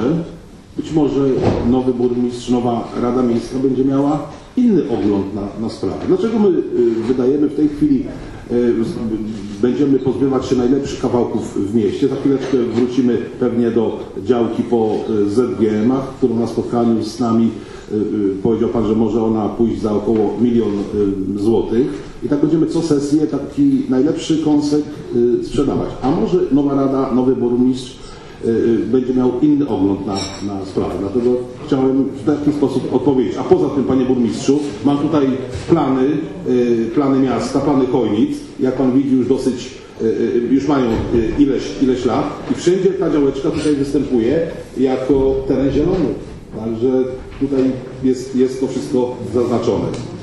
być może nowy burmistrz, nowa Rada Miejska będzie miała inny ogląd na sprawę. Dlaczego my wydajemy w tej chwili, będziemy pozbywać się najlepszych kawałków w mieście? Za chwileczkę wrócimy pewnie do działki po ZGM-ach, którą na spotkaniu z nami powiedział Pan, że może ona pójść za około 1 000 000 złotych i tak będziemy co sesję taki najlepszy kąsek sprzedawać. A może nowa rada, nowy burmistrz będzie miał inny ogląd na sprawę. Dlatego chciałem w taki sposób odpowiedzieć. A poza tym, Panie Burmistrzu, mam tutaj plany miasta, plany Chojnic. Jak Pan widzi, już dosyć, już mają ileś lat i wszędzie ta działeczka tutaj występuje jako teren zielony. Także tutaj jest to wszystko zaznaczone.